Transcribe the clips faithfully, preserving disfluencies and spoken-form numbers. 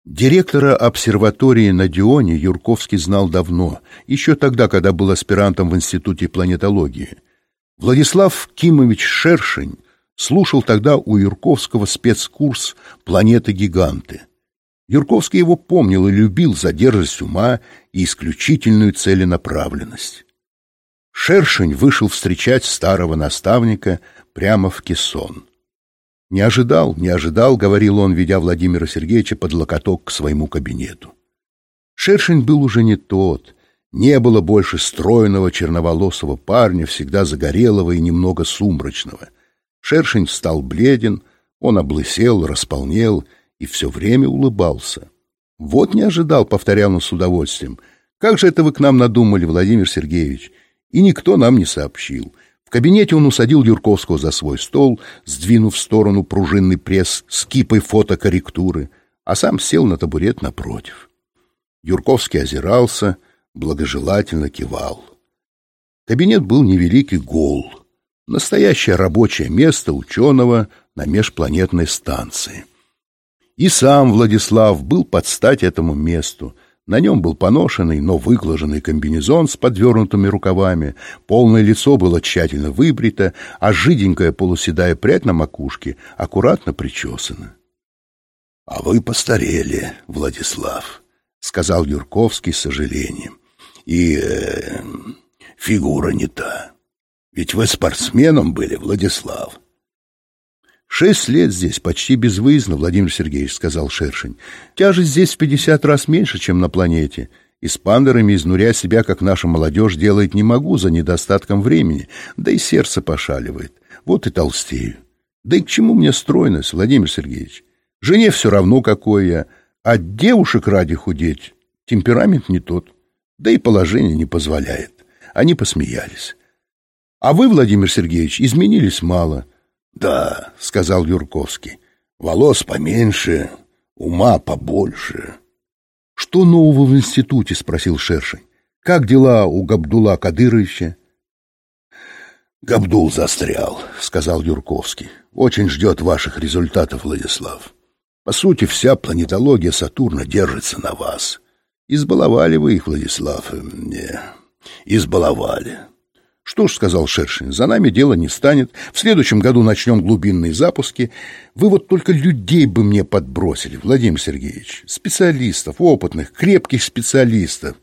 Директора обсерватории на Дионе Юрковский знал давно, еще тогда, когда был аспирантом в Институте планетологии. Владислав Кимович Шершень слушал тогда у Юрковского спецкурс «Планеты-гиганты». Юрковский его помнил и любил за дерзость ума и исключительную целенаправленность. Шершень вышел встречать старого наставника прямо в кессон. «Не ожидал, не ожидал», — говорил он, ведя Владимира Сергеевича под локоток к своему кабинету. Шершень был уже не тот, не было больше стройного черноволосого парня, всегда загорелого и немного сумрачного. Шершень стал бледен, он облысел, располнел и все время улыбался. «Вот не ожидал», — повторял он с удовольствием. «Как же это вы к нам надумали, Владимир Сергеевич?» И никто нам не сообщил. В кабинете он усадил Юрковского за свой стол, сдвинув в сторону пружинный пресс с кипой фотокорректуры, а сам сел на табурет напротив. Юрковский озирался, благожелательно кивал. Кабинет был невелик и гол. Настоящее рабочее место ученого на межпланетной станции. И сам Владислав был под стать этому месту. На нем был поношенный, но выглаженный комбинезон с подвернутыми рукавами, полное лицо было тщательно выбрито, а жиденькая полуседая прядь на макушке аккуратно причесана. — А вы постарели, Владислав, — сказал Юрковский с сожалением. — И э, фигура не та. Ведь вы спортсменом были, Владислав. «Шесть лет здесь, почти безвыездно, Владимир Сергеевич», — сказал Шершень. «Тяжесть здесь в пятьдесят раз меньше, чем на планете. И с пандерами изнуря себя, как наша молодежь, делать не могу за недостатком времени, да и сердце пошаливает. Вот и толстею. Да и к чему мне стройность, Владимир Сергеевич? Жене все равно, какой я, а девушек ради худеть темперамент не тот, да и положение не позволяет». Они посмеялись. «А вы, Владимир Сергеевич, изменились мало». «Да», — сказал Юрковский, — «волос поменьше, ума побольше». «Что нового в институте?» — спросил Шершень. «Как дела у Габдулла Кадыровича?» «Габдул застрял», — сказал Юрковский. «Очень ждет ваших результатов, Владислав. По сути, вся планетология Сатурна держится на вас. Избаловали вы их, Владислав. Не, избаловали». «Что ж, — сказал Шершень, — за нами дело не станет. В следующем году начнем глубинные запуски. Вы вот только людей бы мне подбросили, Владимир Сергеевич. Специалистов, опытных, крепких специалистов».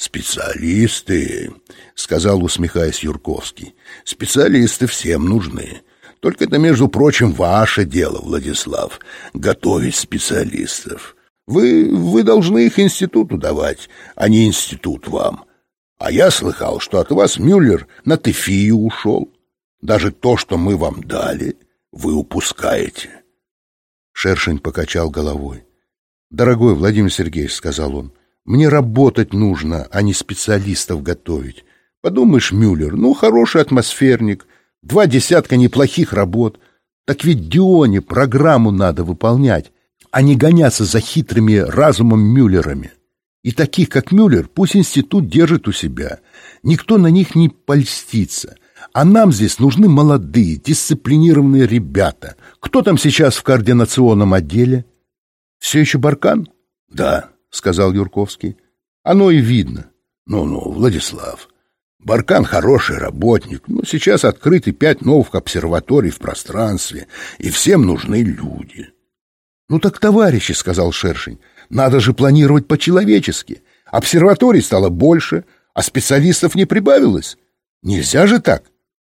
«Специалисты, — сказал, усмехаясь Юрковский, — специалисты всем нужны. Только это, между прочим, ваше дело, Владислав, готовить специалистов. Вы, вы должны их институту давать, а не институт вам. А я слыхал, что от вас Мюллер на Тефию ушел. Даже то, что мы вам дали, вы упускаете». Шершень покачал головой. «Дорогой Владимир Сергеевич, — сказал он, — мне работать нужно, а не специалистов готовить. Подумаешь, Мюллер, ну, хороший атмосферник, два десятка неплохих работ. Так ведь Дионе программу надо выполнять, а не гоняться за хитрыми разумом Мюллерами. И таких, как Мюллер, пусть институт держит у себя. Никто на них не польстится. А нам здесь нужны молодые, дисциплинированные ребята. Кто там сейчас в координационном отделе? Все еще Баркан? Да, сказал Юрковский. Оно и видно. Ну-ну, Владислав, Баркан хороший работник, но сейчас открыты пять новых обсерваторий в пространстве, и всем нужны люди. Ну так, товарищи, сказал Шершень, надо же планировать по-человечески. Обсерваторий стало больше, а специалистов не прибавилось. Нельзя же так.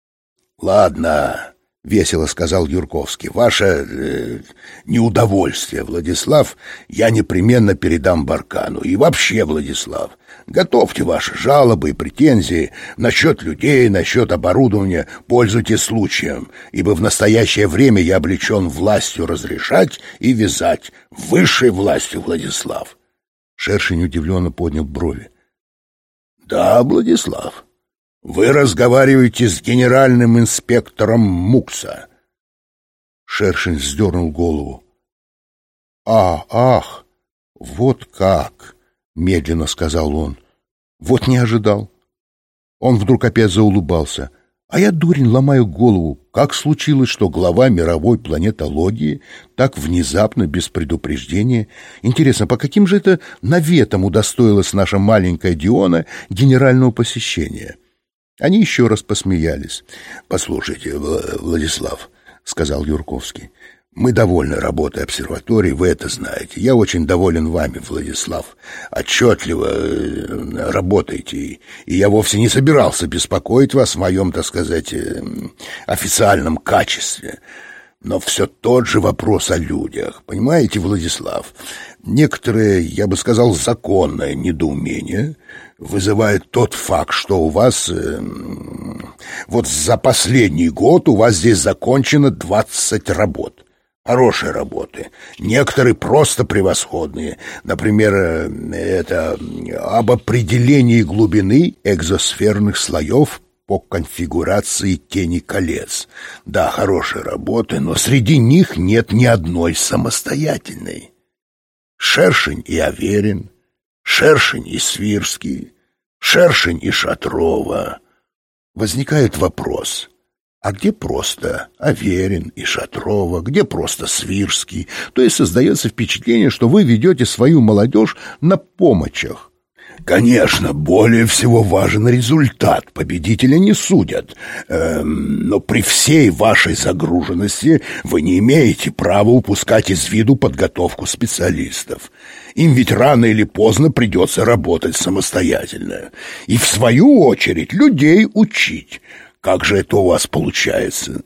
— Ладно, — весело сказал Юрковский, — ваше э, неудовольствие, Владислав, я непременно передам Баркану. И вообще, Владислав, готовьте ваши жалобы и претензии насчет людей, насчет оборудования, пользуйтесь случаем, ибо в настоящее время я облечен властью разрешать и вязать, высшей властью, Владислав. Шершень удивленно поднял брови. — Да, Владислав, вы разговариваете с генеральным инспектором МУКСа. Шершень вздернул голову. — А, ах, вот как! — медленно сказал он. — Вот не ожидал. Он вдруг опять заулыбался. А я, дурень, ломаю голову, как случилось, что глава мировой планетологии так внезапно, без предупреждения... Интересно, по каким же это наветам удостоилась наша маленькая Диона генерального посещения? Они еще раз посмеялись. — Послушайте, Владислав, — сказал Юрковский, — мы довольны работой обсерватории, вы это знаете. Я очень доволен вами, Владислав. Отчетливо работаете, и я вовсе не собирался беспокоить вас в моем, так сказать, официальном качестве. Но все тот же вопрос о людях. Понимаете, Владислав, некоторые, я бы сказал, законное недоумение вызывает тот факт, что у вас... Э, вот за последний год у вас здесь закончено двадцать работ. Хорошие работы. Некоторые просто превосходные. Например, это об определении глубины экзосферных слоев по конфигурации тени колец. Да, хорошие работы, но среди них нет ни одной самостоятельной. Шершень и Аверин, Шершень и Свирский, Шершень и Шатрова. Возникает вопрос: а где просто Аверин и Шатрова, где просто Свирский? То есть создается впечатление, что вы ведете свою молодежь на помощах. Конечно, более всего важен результат. Победителя не судят. Эм, но при всей вашей загруженности вы не имеете права упускать из виду подготовку специалистов. Им ведь рано или поздно придется работать самостоятельно. И в свою очередь людей учить. Как же это у вас получается?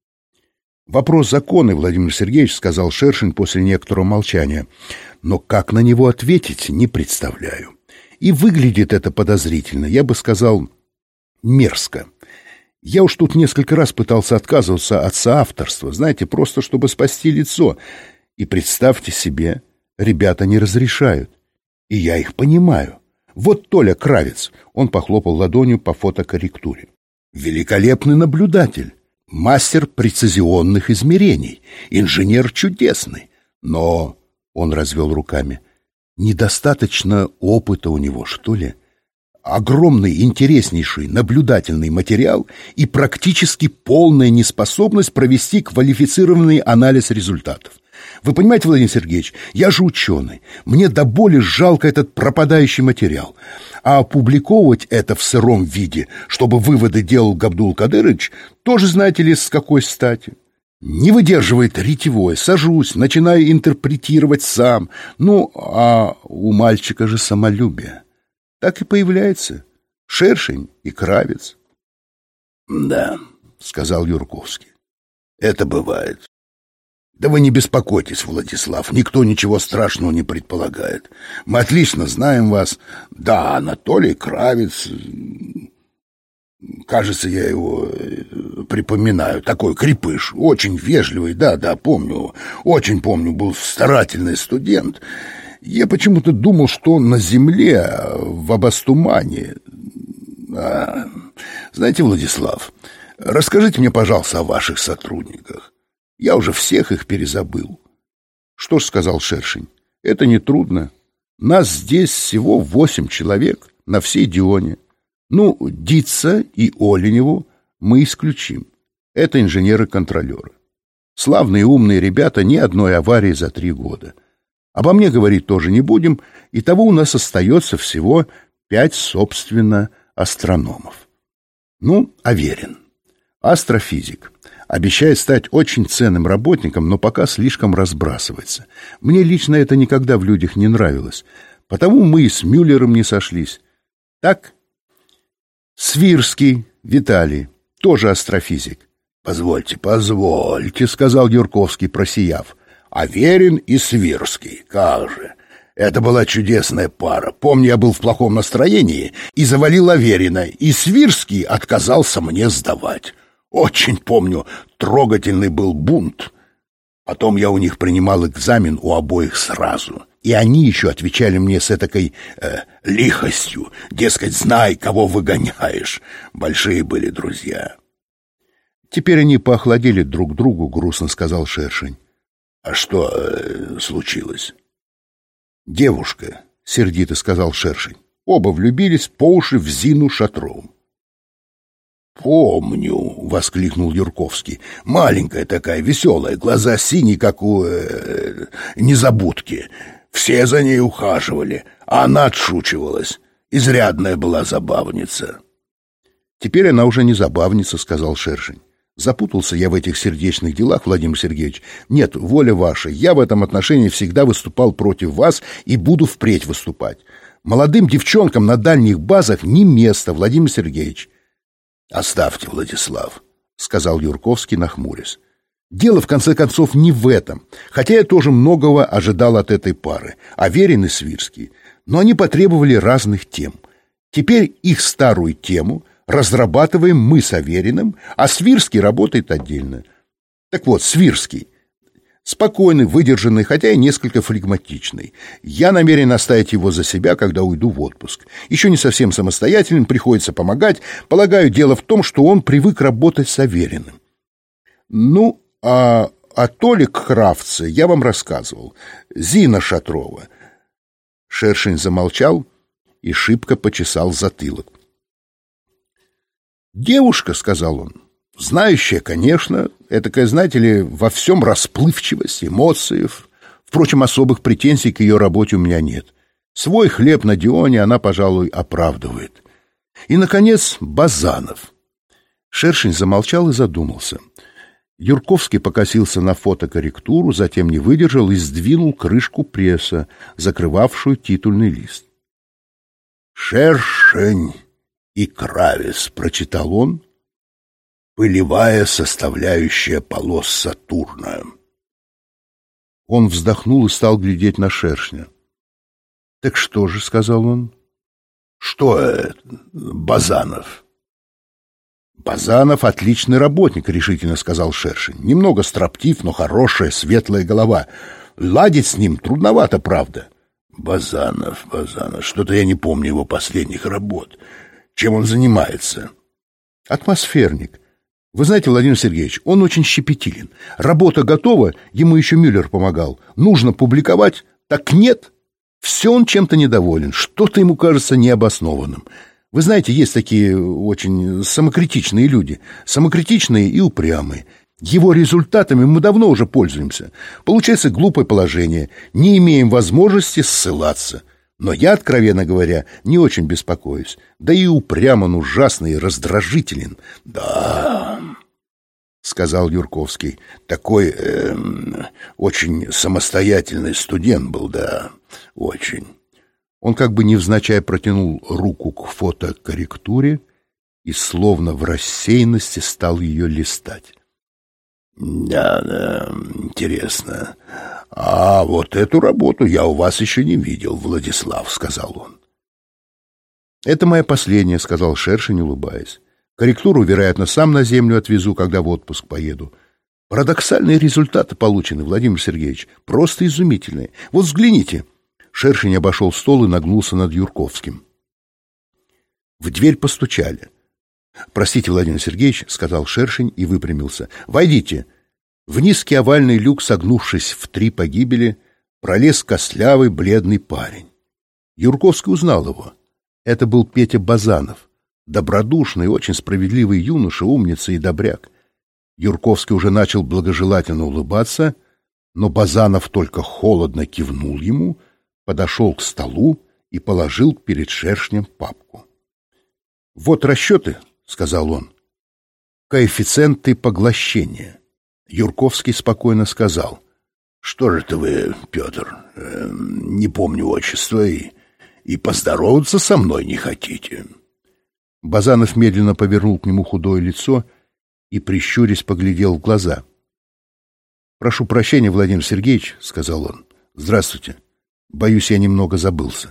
Вопрос законный, Владимир Сергеевич, сказал Шершень после некоторого молчания. Но как на него ответить, не представляю. И выглядит это подозрительно, я бы сказал, мерзко. Я уж тут несколько раз пытался отказываться от соавторства, знаете, просто чтобы спасти лицо. И представьте себе, ребята не разрешают. И я их понимаю. Вот Толя Кравец, он похлопал ладонью по фотокорректуре. Великолепный наблюдатель, мастер прецизионных измерений, инженер чудесный. Но, он развел руками, недостаточно опыта у него, что ли? Огромный, интереснейший наблюдательный материал и практически полная неспособность провести квалифицированный анализ результатов. Вы понимаете, Владимир Сергеевич, я же ученый, мне до боли жалко этот пропадающий материал. А опубликовывать это в сыром виде, чтобы выводы делал Габдул Кадырович, тоже, знаете ли, с какой стати? Не выдерживает ретевой, сажусь, начинаю интерпретировать сам. Ну, а у мальчика же самолюбие. Так и появляется Шершень и Кравец. — Да, — сказал Юрковский, — это бывает. Да вы не беспокойтесь, Владислав, никто ничего страшного не предполагает. Мы отлично знаем вас. Да, Анатолий Кравец... Кажется, я его припоминаю. Такой крепыш, очень вежливый, да-да, помню, очень помню, был старательный студент. Я почему-то думал, что он на земле, в Абастумане. А, знаете, Владислав, расскажите мне, пожалуйста, о ваших сотрудниках. Я уже всех их перезабыл. Что ж, сказал Шершень, это нетрудно. Нас здесь всего восемь человек на всей Дионе. Ну, Дица и Оленеву мы исключим. Это инженеры-контролеры. Славные умные ребята, ни одной аварии за три года. Обо мне говорить тоже не будем, и того у нас остается всего пять, собственно, астрономов. Ну, Аверин. Астрофизик. Обещает стать очень ценным работником, но пока слишком разбрасывается. Мне лично это никогда в людях не нравилось. Потому мы и с Мюллером не сошлись. Так... Свирский Виталий, тоже астрофизик. — Позвольте, позвольте, — сказал Юрковский, просияв. — Аверин и Свирский, как же. Это была чудесная пара. Помню, я был в плохом настроении и завалил Аверина, и Свирский отказался мне сдавать. Очень помню, трогательный был бунт. Потом я у них принимал экзамен у обоих сразу. И они еще отвечали мне с этакой э, лихостью, дескать, знай, кого выгоняешь. Большие были друзья. Теперь они поохладели друг другу, грустно сказал Шершень. А что э, случилось? Девушка, сердито сказал Шершень. Оба влюбились по уши в Зину Шатрову. помню, — воскликнул Юрковский. — Маленькая такая, веселая, глаза синие, как у э, незабудки. Все за ней ухаживали, а она отшучивалась. Изрядная была забавница. — Теперь она уже не забавница, — сказал Шершень. Запутался я в этих сердечных делах, Владимир Сергеевич. Нет, воля ваша, я в этом отношении всегда выступал против вас и буду впредь выступать. Молодым девчонкам на дальних базах не место, Владимир Сергеевич. — Оставьте, Владислав, — сказал Юрковский, нахмурясь. Дело, в конце концов, не в этом, хотя я тоже многого ожидал от этой пары, Аверин и Свирский, но они потребовали разных тем. Теперь их старую тему разрабатываем мы с Авериным, а Свирский работает отдельно. Так вот, Свирский спокойный, выдержанный, хотя и несколько флегматичный. Я намерен оставить его за себя, когда уйду в отпуск. Еще не совсем самостоятельным, приходится помогать. Полагаю, дело в том, что он привык работать с Авериным. Ну, а о Толик Кравце я вам рассказывал. Зина Шатрова. Шершень замолчал и шибко почесал затылок. «Девушка», — сказал он, — «знающая, конечно, этакая, знаете ли, во всем расплывчивость, эмоции. Впрочем, особых претензий к ее работе у меня нет. Свой хлеб на Дионе она, пожалуй, оправдывает. И, наконец, Базанов». Шершень замолчал и задумался. Юрковский покосился на фотокорректуру, затем не выдержал и сдвинул крышку пресса, закрывавшую титульный лист. «Шершень и Кравец», — прочитал он, — «пылевая составляющая полос Сатурна». Он вздохнул и стал глядеть на Шершня. «Так что же?» — сказал он. «Что это, Базанов?» «Базанов — отличный работник», — решительно сказал Шершень. «Немного строптив, но хорошая, светлая голова. Ладить с ним трудновато, правда». «Базанов, Базанов, что-то я не помню его последних работ. Чем он занимается?» «Атмосферник. Вы знаете, Владимир Сергеевич, он очень щепетилен. Работа готова, ему еще Мюллер помогал. Нужно публиковать, так нет. Все он чем-то недоволен, что-то ему кажется необоснованным. Вы знаете, есть такие очень самокритичные люди, самокритичные и упрямые. Его результатами мы давно уже пользуемся. Получается глупое положение, не имеем возможности ссылаться. Но я, откровенно говоря, не очень беспокоюсь. Да и упрям он ужасный и раздражителен». «Да», — сказал Юрковский, — «такой э, очень самостоятельный студент был, да, очень». Он как бы невзначай протянул руку к фотокорректуре и словно в рассеянности стал ее листать. «Да, да, интересно. А вот эту работу я у вас еще не видел, Владислав», — сказал он. «Это моя последняя», — сказал Шершень, улыбаясь. «Корректуру, вероятно, сам на землю отвезу, когда в отпуск поеду. Парадоксальные результаты получены, Владимир Сергеевич, просто изумительные. Вот взгляните». Шершень обошел стол и нагнулся над Юрковским. В дверь постучали. «Простите, Владимир Сергеевич», — сказал Шершень и выпрямился. «Войдите». В низкий овальный люк, согнувшись в три погибели, пролез костлявый бледный парень. Юрковский узнал его. Это был Петя Базанов, добродушный, очень справедливый юноша, умница и добряк. Юрковский уже начал благожелательно улыбаться, но Базанов только холодно кивнул ему, подошел к столу и положил перед Шершнем папку. «Вот расчеты», — сказал он, — «коэффициенты поглощения». Юрковский спокойно сказал: «Что же это вы, Петр, э, не помню отчества, и, и поздороваться со мной не хотите?» Базанов медленно повернул к нему худое лицо и, прищурясь, поглядел в глаза. «Прошу прощения, Владимир Сергеевич», — сказал он. «Здравствуйте. Боюсь, я немного забылся».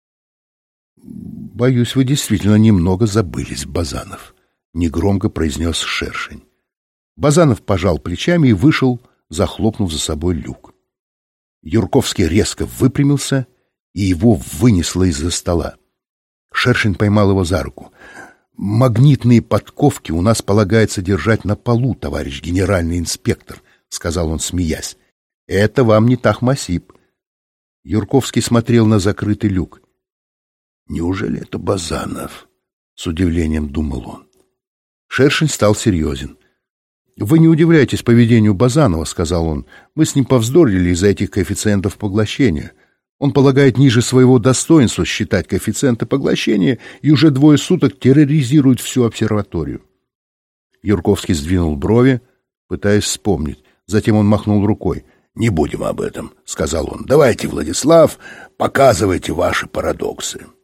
«Боюсь, вы действительно немного забылись, Базанов», — негромко произнес Шершень. Базанов пожал плечами и вышел, захлопнув за собой люк. Юрковский резко выпрямился, и его вынесло из-за стола. Шершень поймал его за руку. «Магнитные подковки у нас полагается держать на полу, товарищ генеральный инспектор», — сказал он, смеясь. «Это вам не Тахмасип». Юрковский смотрел на закрытый люк. «Неужели это Базанов?» — с удивлением думал он. Шершень стал серьезен. «Вы не удивляйтесь поведению Базанова», — сказал он. «Мы с ним повздорили из-за этих коэффициентов поглощения. Он полагает ниже своего достоинства считать коэффициенты поглощения и уже двое суток терроризирует всю обсерваторию». Юрковский сдвинул брови, пытаясь вспомнить. Затем он махнул рукой. «Не будем об этом», — сказал он. «Давайте, Владислав, показывайте ваши парадоксы».